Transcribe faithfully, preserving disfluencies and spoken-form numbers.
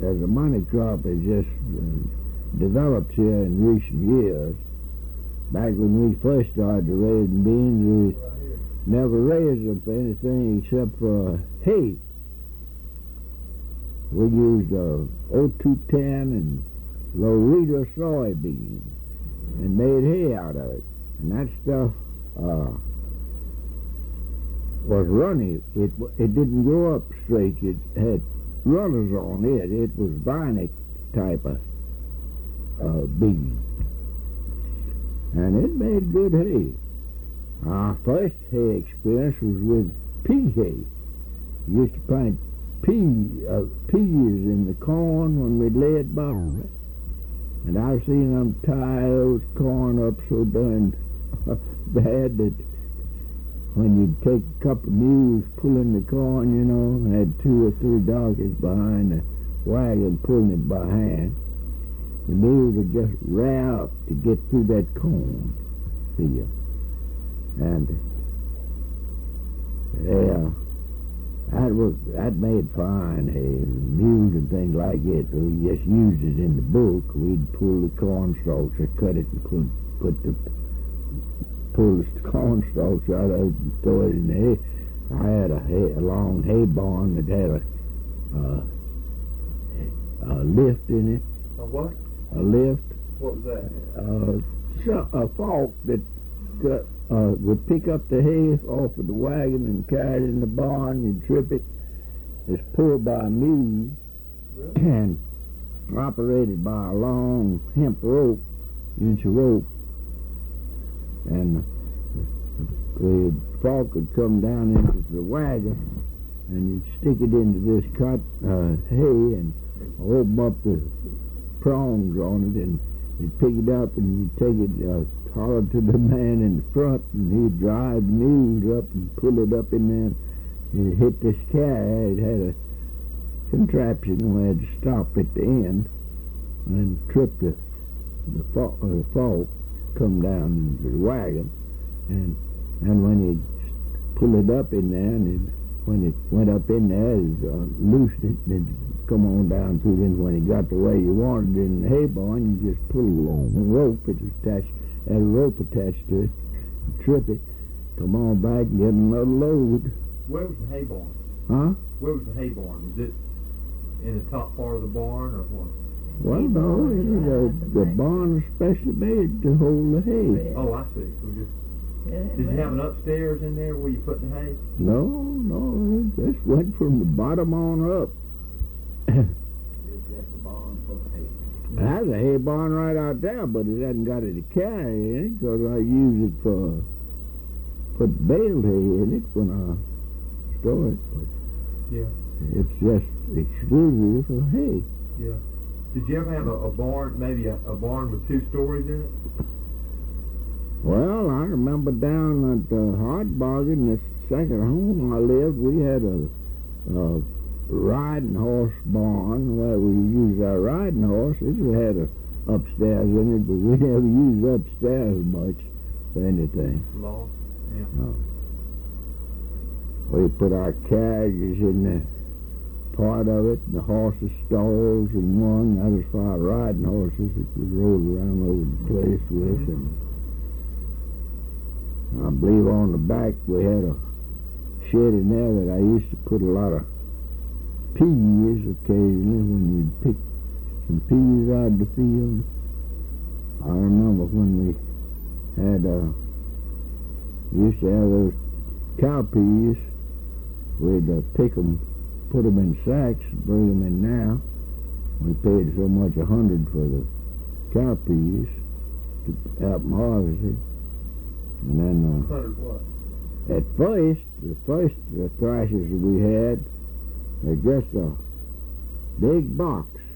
as a money crop has just uh, developed here in recent years. Back when we first started raising beans, we never raised them for anything except for hay. We used uh, O two ten and Loretta soybean and made hay out of it. And that stuff uh, was runny. It, it didn't grow up straight. It had runners on it. It was Vinek type of uh, bean. And it made good hay. Our first hay experience was with pea hay. We used to plant pea, uh, peas in the corn when we'd lay it bottom. And I've seen them tie those corn up so darn bad that when you'd take a couple of mules pulling the corn, you know, and had two or three donkeys behind the wagon pulling it by hand, the mules would just rear up to get through that corn field. And yeah, that was that made fine hay. Mules and things like it. We just used it in the book. We'd pull the corn stalks or cut it and put, put the pull the corn stalks out of it and throw it in the hay. I had a, hay, a long hay barn that had a, uh, a lift in it. A what? A lift. What was that? Uh, so, a fork that cut, uh, would pick up the hay off of the wagon and carry it in the barn. You'd trip it. It's pulled by a mule. Really? And operated by a long hemp rope, inch of rope. And the fork would come down into the wagon, and you'd stick it into this cut uh, hay and open up the prongs on it, and you'd pick it up and you'd take it, uh, holler to the man in the front, and he'd drive the mules up and pull it up in there. It hit this carrier. It had a contraption where it had to stop at the end and trip the the fork, uh, the fork come down into the wagon, and and when he pull it up in there, and it, when it went up in there, it uh, loosed it, and it come on down through. Then when he got the way you wanted it in the hay barn, you just pull along the rope. It was attached, had a rope attached to it, trip it, come on back and get another load. Where was the hay barn? Huh? Where was the hay barn? Was it in the top part of the barn or what? Well, no, it was a, the barn was specially made to hold the hay. Oh, I see. So just, did you have an upstairs in there where you put the hay? No, no, it just went from the bottom on up. Just the barn for hay. There's a hay barn right out there, but it hasn't got any carry in it, because I use it for, put baled hay in it when I store it. But Yeah. it's just exclusively for hay. Yeah. Did you ever have a, a barn, maybe a, a barn with two stories in it? Well, I remember down at uh, Hardbargain, this second home I lived, we had a, a riding horse barn where we used our riding horses. We had a upstairs in it, but we never used upstairs much for anything. Law? Yeah. No. We put our carriages in the part of it, and the horses' stalls in one. That was for our riding horses that we rode around over the place with. Mm-hmm. And I believe on the back we had a shed in there that I used to put a lot of peas occasionally when we'd pick some peas out of the field. I remember when we had, uh, used to have those cow peas, we'd uh, pick them, put them in sacks, bring them in now. We paid so much a hundred for the cow peas to help them harvest it. And then, uh, Hundred what? at first, the first uh, thrashers we had, they're just a big box